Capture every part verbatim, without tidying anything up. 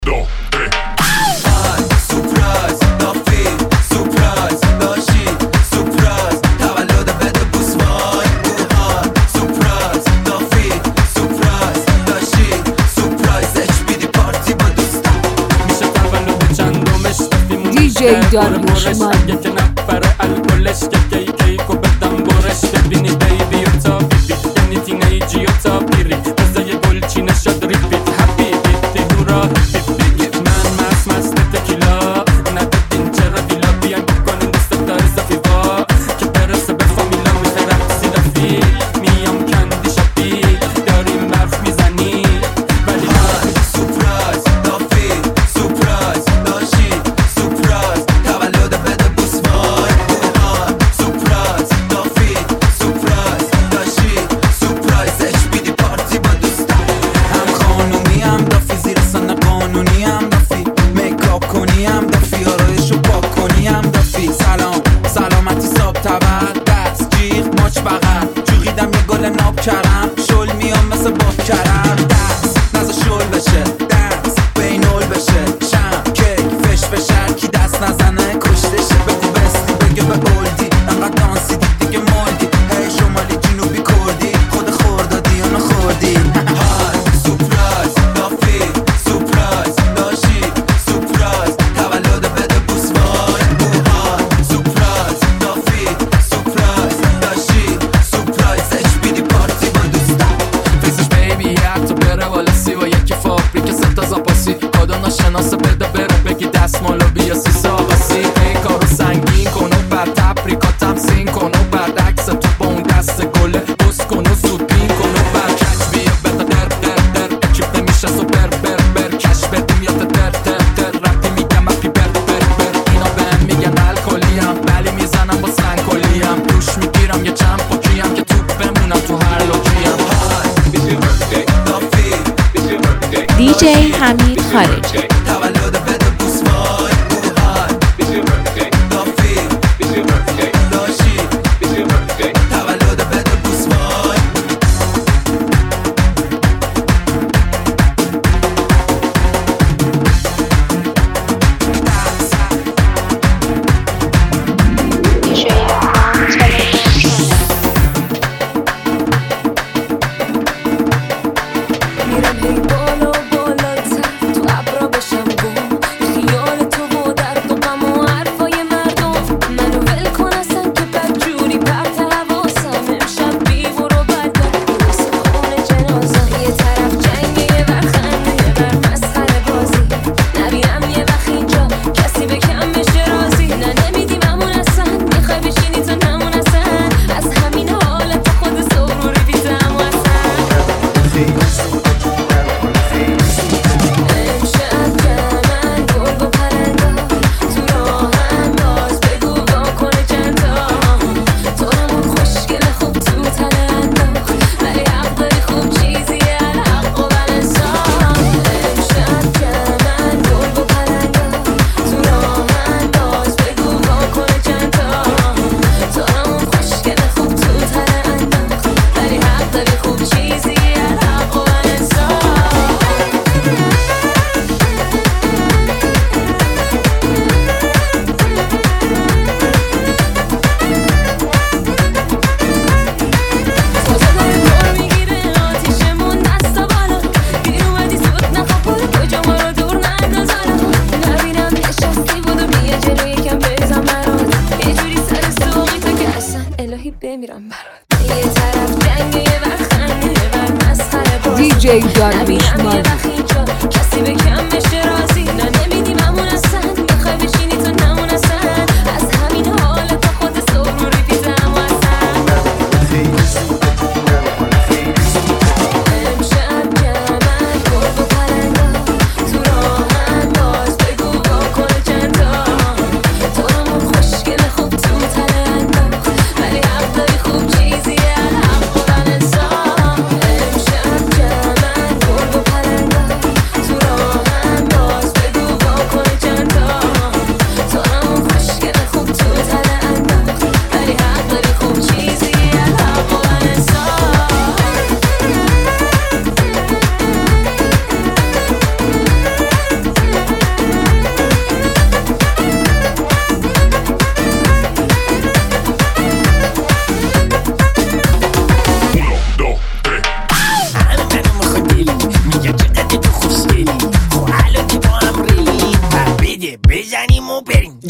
داریوش مانی یک نفر الکلش که کی کیکو بدم برش ببینی بیبی و تا بیبی یعنی تینیجی و تا بیری بزای گلچی نشد ریپیت حبیبی دیدورا بیبی من مست مست تکیلا ندادین چرا دیلا بیان بکنین دست تا اضافی با که برسه به فامیلا میترقصی رفیق میام کندی شبیه داریم برف میزنی ولی نه سپرایز دافی سپرایز داشی سپرایز تولد بده بوس وای بوهان سپرایز دافی سپرایز داشی سپرایز اچ بی دی پارتی با دوستان هم خانومی هم دافی زیر سن قانونی هم دافی میکاپ کنی هم دافی آرایشو پاک کنی هم دافی سلام سلامتی صاحب تبر دست جیغ ماچ بغل جوغیدم یه گل ناب کرم شل میام مثل باب کرم دست نزا شل بشه دست بینول بشه شم کیک فش فشر کی دست نزنه کشتشه بگو بستی بگه به اولدی انقدر دانسی دید دیگه مالدی هی شمالی جنوبی کردی خود خوردادی اونو خوردی های سپرایز دافی سپرایز داشی سپرایز تولد بده بوس وای بوهان سپرایز دافی سپرایز داشی سپرایز اچ بی دی پارتی با دوستان فیسش بیبی حتی بره والا سی و یکی فابریک ستا زاپاسی کادو ناشناسه بده بره بگی دستمالو بیا سی ساقاسی ای کارو سنگین کن و بعد تبریکا تمسین کن و بعد عکس تو با اون دست گله بوس کن و زود بین کن و بعد کچ بیا بده در در در اکیپ نمیشه سوپر بر بر کش بدیم یا در در در رفتی میگم اپی بر بر بر اینا بهم میگن الکلیم ولی میزنم با سنگ کلیم دوش میگیرم یه چند پاکیم که توپ بمونم تو هر لوکیم دی جی حمید خارجی تولد بده بوس وای بوهان دافی داشی تولد بده بوس وای میرم هی بالا بالاتر تو ابرا بشم گم خیال تو و درد و غم و حرفای مردم منو ول کن اصلا که بدجوری پرت حواسم امشب بی برو بردار میرسه خونه جنازم یه طرف جنگه یه ور خنده یه ور مسخره بازی نبینم یه وقت اینجا کسی به کم بشه راضی نه نمیدیممون اصلا میخوای بشینی تو نمون اصلا از همین حالت خود سروری بیتم اصلا امشب جمعن گل و پرندا تو راهم باز بگو واکنه چندا تو همون خوشگل خوب تو تنه انداخت ولی حق داری خوب چیزیه الحق و بلنسان امشب جمعن گل و پرندا تو راهم باز بگو واکنه چندا تو همون خوشگل خوب تو تنه انداخت ولی حق داری خوب چیزیه الحق و بلنسان تازه داره دور میگیره آتیشمون دستا بالا دیر اومدی زود نخواب برو کجا ما رو دور ننداز حالا نبینم نشستی بودو بیا جلو یکم بریزم برات یه جوری سر سوقی تو که اصلا الهی بمیرم برات یه طرف جنگه یه ور خنده یه ور مسخره بازی دی جی داریوش نبینم یه مانی وقت اینجا کسی به کم بشه راضی نه نمیدیممون اصلا میخوای بشینی تو نمون اصلا از همین حالت خود سروری بیتم اصلا امشب جمعن گل و پرندا تو راهم باز بگو واکنه چندا تو همون خوشگل خوب تو تنه انداخت ولی حق داری خوب چیزیه الحق و بلنسان امشب جمعن گل و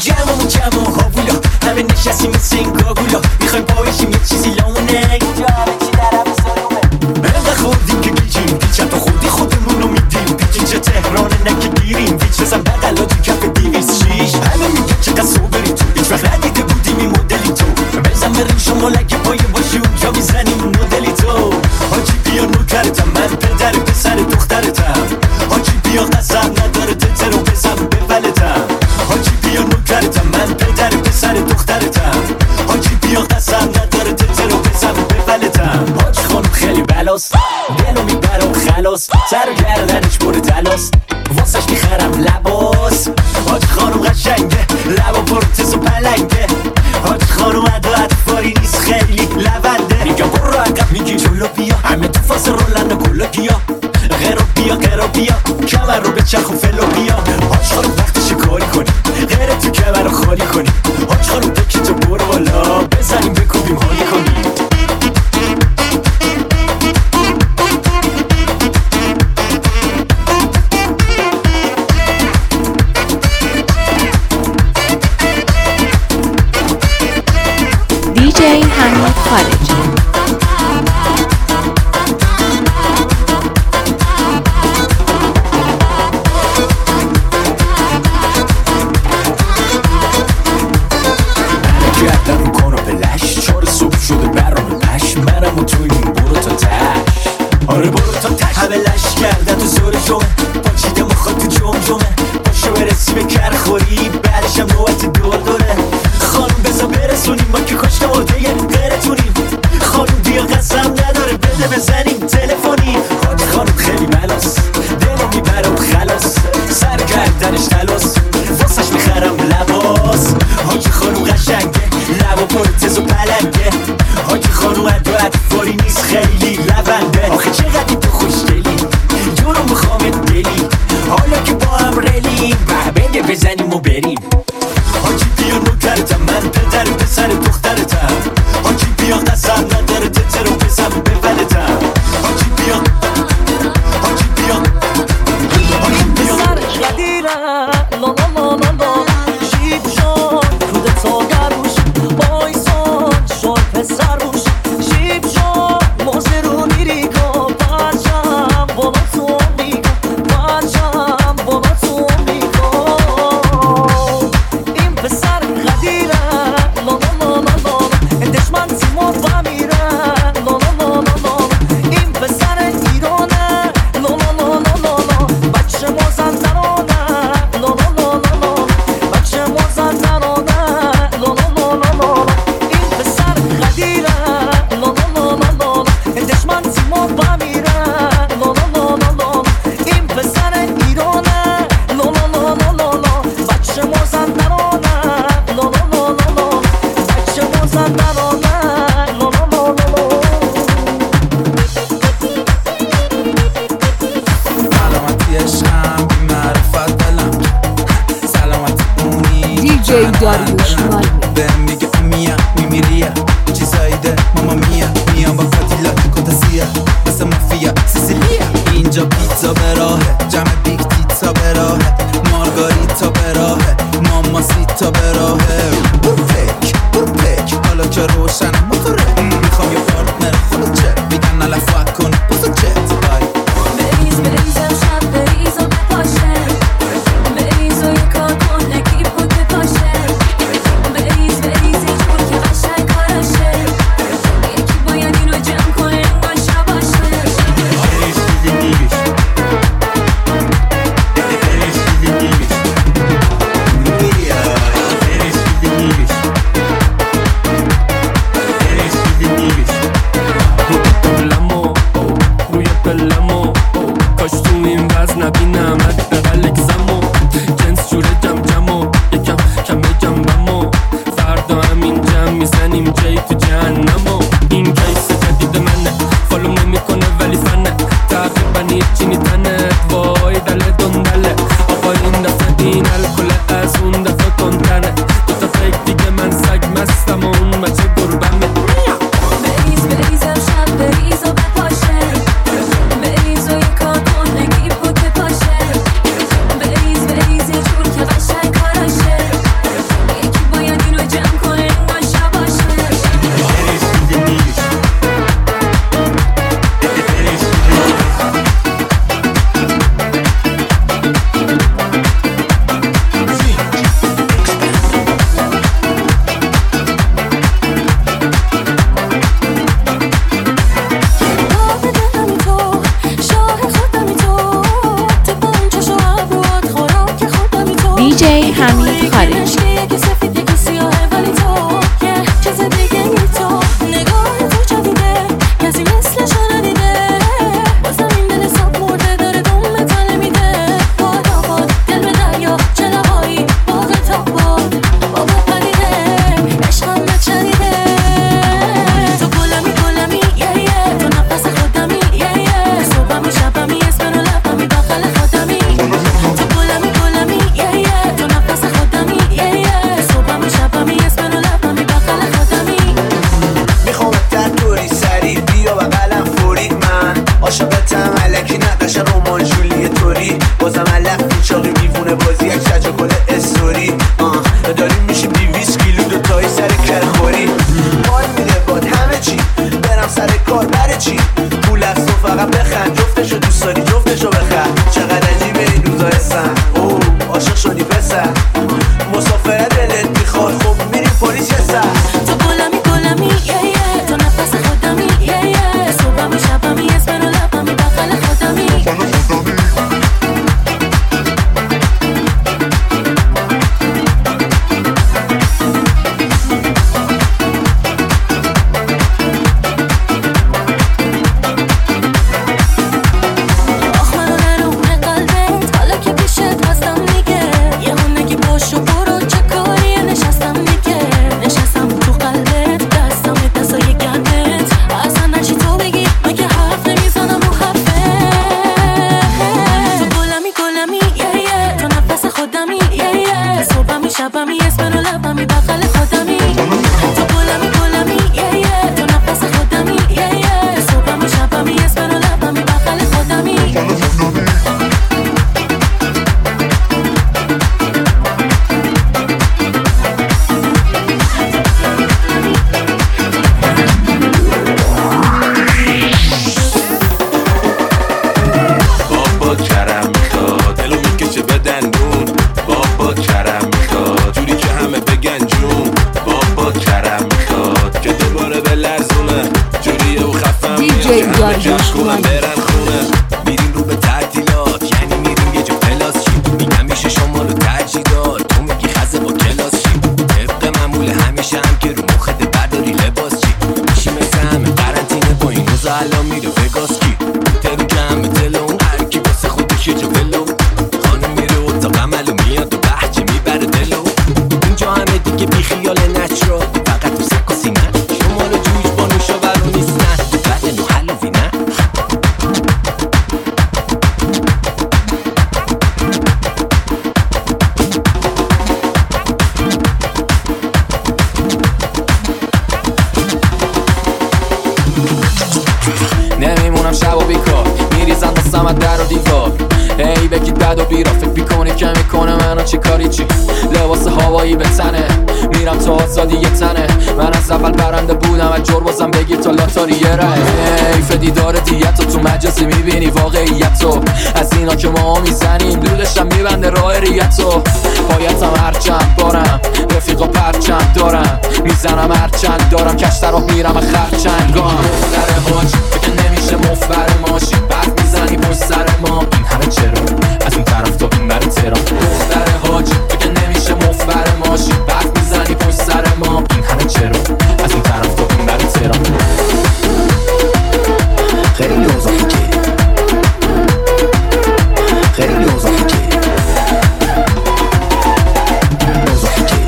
جمعمون جمع و هاوولا همه نشستیم مثل این گاگولا میخوایم پایشیم یه چیزی لامونه اینجا همه چی در همه سالومه انقدر خوردیم که گیجیم پیچم تا خودی خودمونو میدیم پیچ اینجا تهرانه نکه گیریم پیچ بزن بقلا تو کف دیویست شیش همه میگه چقدر صبری تو هیچ وقت ندیده بودیم این مدلی تو بزن بریم شما لگه پایه باشی اونجا میزنیم مدلی تو حاجی بیا نوکرتم من پدر پسر دخترتم حاجی بیا قسم نداره تتر و بزن بولتم حاجی بیا نوکرتم من پدر پسر دخترتم حاجی بیا قسم نداره تتر و بزن بولتم حاجی خانم خیلی بلاست دلو میبره و خلاص سر و گردنش بره تلاس واسش میخرم لباس حاجی خانم قشنگه لبا پرتز و پلنگه حاجی خانم ادا اطفاری نیست خیلی لونده میگم برو عقب میگی جلو بیا همه تو فاز رولن و گلو گیا غیرو بیا غیرو بیا کمر رو به چرخ و فلو بیا حاج خانم وقتش کاری کنی غیره تو کمر رو خالی کنی حاج خانم دکی تو برو بالا بزنیم بکوبیم حالی کنیم دیجی حمید خارجی. گردن رو کن و بلش چار صبح شده برام پش منم و توی برو تا تش آره برو تا تش همه لش کردن تو زور جمعه پاچیده مخواد تو جمع جمعه پاشو برسی به کر خوری بعدشم نوبت دور دوره خانم بزا برسونیم ما که کشت مرده یه غیرتونیم خانم بیا قسم نداره بده بزنیم تلفنی حاج خانم خیلی ملاس دلو میبره و خلاص سر گردنش تلاس واسش میخرم لباس حاج خانم قشنگه لبا پرتز و پلنگه حاج خانم ادا اطفاری نیست خیلی لونده آخه چقدر تو خوشگلی جونو میخوامت دلی حالا که با هم رلیم بده بزنیم و بریم حاجی بیا نوکرتم من پدر پسر دخترتم حاجی بیا قسم نداره تتر و بزن بولتم حاجی بیا حاجی بیا حاجی بیا سر قدیره لا لا لا لا لا شیب شد روده تا گروش بایسان شد پسر روش شیب شد موزه رو میری کن بچم بالا تو میکن بچم بالا تو میکن این پسر قدیره لا لا لا لا لا دشمن تیمو بمیره لا لا لا لا لا این پسر ایرانه لا لا لا لا لا لا بچه مازندرانه لا لا لا لا لا بچه مازندرانه لا لا لا لا لا این پسر قدیره لا لا لا لا لا دشمن تیمو بمیره لا لا لا لا لا این پسر ایرانه لا لا لا لا لا لا بچه مازندرانه لا لا لا لا لا بچه مازندرانه لا لا لا لا لا سلامتی عشقم بی معرفت دلم سلامتی اونی دیجی داریوش مالمی بهم میگه امیا میمیریا چیزایی ده ماما میا میام با کادیلاک کداسیا مثل مافیا سیسیلیا اینجا پیتزا به راهه جمع بیگ تیتزا به راهه مارگاریتا به راهه ماما سیتا به راهه برو پک برو پک حالا که روشنه موتوره میخوام یه پارتنر خودت چه میگن نلفت کن بوسه چت بای بریز بریز امشب بریز و بپاشه بریز و یه کار کن نگیر خود بپاشه بریز بریز یه جور که قشنگ کارشه یکی باید اینو جمع کنه انگار شباشه دیجی حمید خارجی. یکی سفید یکی سیاهه ولی تو یه چیز دیگه ای تو نگاه تو جدیده کسی مثلشو ندیده بازم این دل ساب مرده داره دوم متاله میده باد آباد دل به دریا چلاهایی باغ تا باد بابا پریده عشقم نچریده تو گلمی گلمی یه یه تو نفس خودمی یه یه صبحمی شبمی اسم رو لبمی بغل خودمی تو گلمی گلمی یه یه تو نفس خودمی یه یه صبحمی شبمی اسم رو لبمی بغل خودمی میخوام در دوری سریع بیا بغلم فوری من عاشقتم الکی نقش رومان جولی توری بازم علق بیچاقی میفونه بازی یک شج و گل استوری آه داریم میشیم دیویس کیلو دوتایی سر کرخوری حال میده باد همه چی برم سر کار بره چی پول از تو فقط بخند جفتشو دوست داری جفتشو بخند چقدر عجیبه این روزا هستن اوه عاشق شدی پسر مسافره دلت میخواد خب میریم پلیس یه سر تو گلمی گلمی یه یه تو نفس خودمی یه یه صبحمی شبمی اسم رو لبمی بغل خودمی آخ منو نرونه قلبت حالا که پیشت هستم دیگه یه هم نگی پاشو برو چه کاریه نشستم دیگه نشستم تو قلبت دستم دستای گردت اصلا نشی تو بگی مگه حرف نمیزنم رو خفه تو گلمی گلمی یه یه تو نفس خودمی یه یه صبحمی شبمی اسم رو لبمی بغل خودمی تو گلمی گلمی یه یه تو نفس خودمی یه یه صبحمی شبمی اسم رو لبمی بغل خودمی بابا کرم میخواد دلو میکشه به دندون بابا کرم میخواد جوری که همه بگن جون بابا کرم میخواد که دوباره به لرزونه جوریه و خفم دی جی میاد که همه داریوش جشن کنم مانی. برن خونه میریم رو به تعطیلات یعنی میریم یه جا پلاس چی میگم میشه شمال و تجهیدات تو میگی خزه با کلاس چی طبق معمول همیشه هم که رو مخت برداری لباس چی میشی مثل همه قرنطینه با این روزا الان میره وگاس کی ترون جمع تلون هر کی واسه خودش یه جا ولو خانم میره اتاق عمل و میاد و بحجه میبره دلو اینجا همه دیگه بی خیال نچرا فقط تو سک و سینه شمال و جویش با نوشا برو نیستن بعد نو حلوی نه نمیمونم شب و بیکار میریزن دستم از در و دیوار هی بگید بد و بیرا فکر بیکنی که میکنه منو چی کاری چی لباس هوایی به تنه میرم تا آزادی یه تنه من از اول برنده بودم از جور بازم بگیر تا لاتاری یه ره حیف دیدار دیت تو مجازی میبینی واقعیت تو از اینا که ما میزنیم دودشم میبنده راه ریتو پایتم هرچند بارم رفیقا پرچند دارم میزنم هرچند دارم کشتر رو میرم خرچنگام در حاج فکر نمیشه مفبر ماشین بعد میزنی پشت سر ما این همه چرا از اون طرف تا این بره ترا دختر حاج فکر نمیشه مفبر ماشین بعد میزنی پشت سر ما این همه چرا از اون طرف تا این بره ترا خیلی اوضاعی که خیلی اوضاعی که اوضاعی که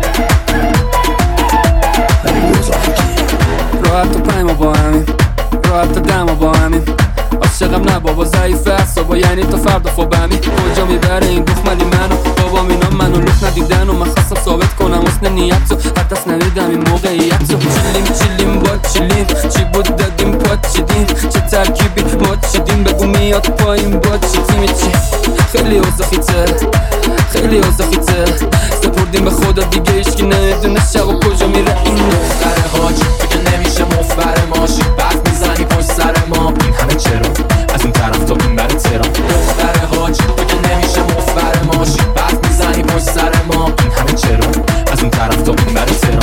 خیلی اوضاعی که راحت و پای ما با همین راحت و دم با همین عاشقم نه بابا ضعیفه اصابا یعنی تا فردا خوابمی کجا میبره این دخملی منو بابا اینا منو لخ ندیدن و من خواستم ثابت کنم حسن نیت رو حتی از ندیدم این موقعیت رو چیلیم چیلیم با چیلیم چی بود دادیم پات چیدیم چه ترکیبی ما چیدیم بگو میاد پایین با چی تیمی چی خیلی اوزاخیته خیلی اوزاخیته سپردیم به خدا دیگه ایشکی نمیدونه شب و کجا میره این دختر حاج فکر نمیشه مفبر ماشین بعد میزنی پشت سر ما این همه چرا از اون طرف تا این بره ترا دختر حاج فکر نمیشه مفبر ماشین بعد میزنی پشت سر ما این همه چرا از اون طرف تا این بره ترا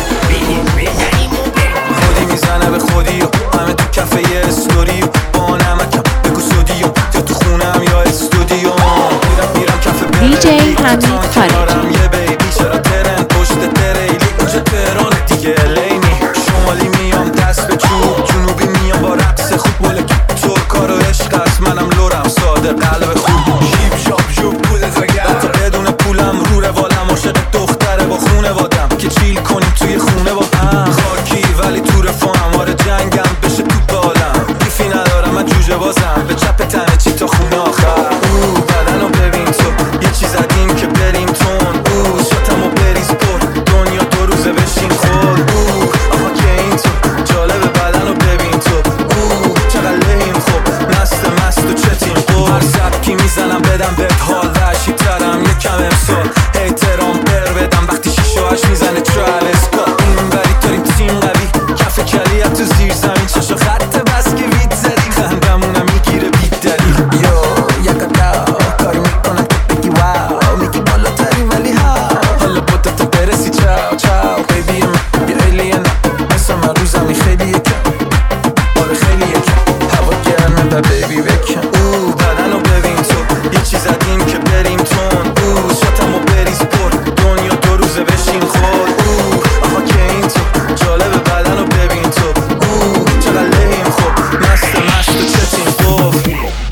خودی میزنه به خودی و همه تو کفه یه استوری و با نمکم بگو سودی و یا تو خونم یا استودیو میرم میرم کفه دیجی حمید خارجی. یه بیبی چرا ترن پشت تریلی اونجا تهران دیگه الینی شمالی میام دست به چوب جنوبی میام با رقص خوب بولک ترکا رو عشق است منم لورم ساده قلب خوب شیب شاب جوب پول زگر حتی بدون پولم رو روالم عاشق دختره با خونه وادم که چیل کنیم توی خونه با هم خاکی ولی تو رفاهم آره جنگم بشه تو بالم بیفی ندارم من جوجه بازم به چپ تنه چی تا خونه آخر او بدن رو ببین تو یه چیز عدیم که بریم تون او شاتم و بریز پر دنیا دو روزه بشین خود او آها که این تو جالب بدن رو ببین تو او چقدر لیم خوب مست مست و چتیم خود هر سبکی میزنم بدم بهت حال وحشی ترم یکم امسال احترام بر بدم وقتی شیشه هاش میزنه ترالس کات این بری داریم تیم قوی کف کلیت تو زیر زمین چشو خط بس که وید زدی خندمونم میگیره بیت دلی یو یکا داو کاری میکنم که بگی واو میگی بالا تری ولی ها حالا بودا تو برسی چاو چاو بیبی من یه ایلین مثل من روزمی خیلی یکم آره خیلی یکم هوا گرمه و بیبی بکن او بدن رو ببین تو یه چیز عدیم که بریم تون او شاتم و بریز پر دنیا دو روزه بشین خود او آها که این تو جالب بدن رو ببین تو او چقدر لیم خوب مست مست و چتیم خوب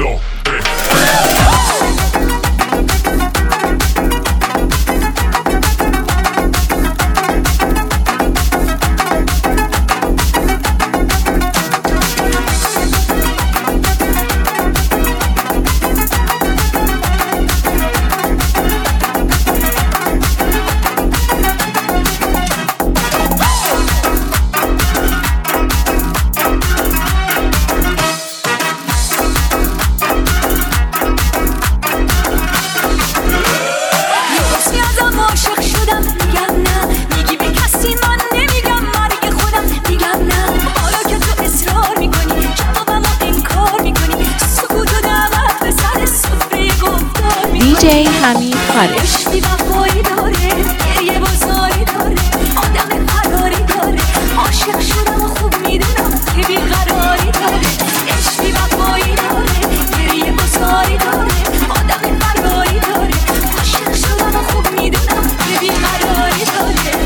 دیجی حمید خارجی. عشقی وفایی داره گریه بازاری داره آدم قراری داره عاشق شدم و خوب میدونم که بیقراری داره عشقی وفایی داره گریه بازاری داره آدم قراری داره عاشق شدم و خوب میدونم که بیقراری داره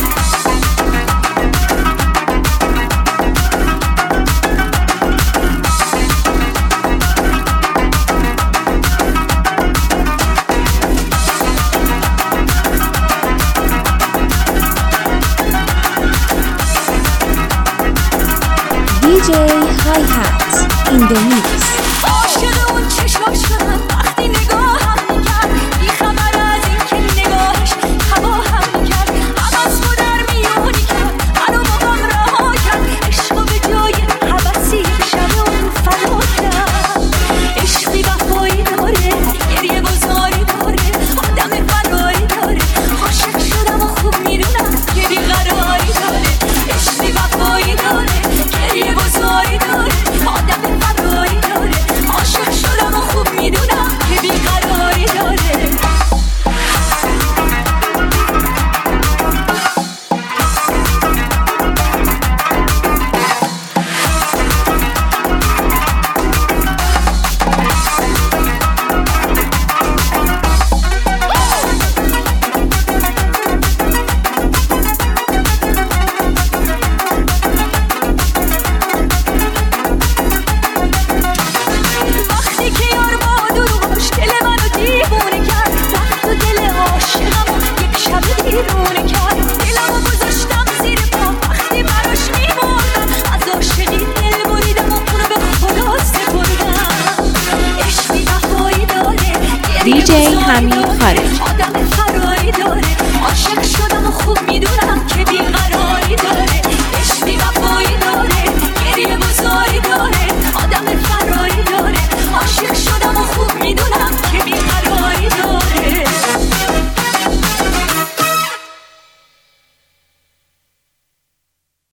D J Hi-Hat in the mix.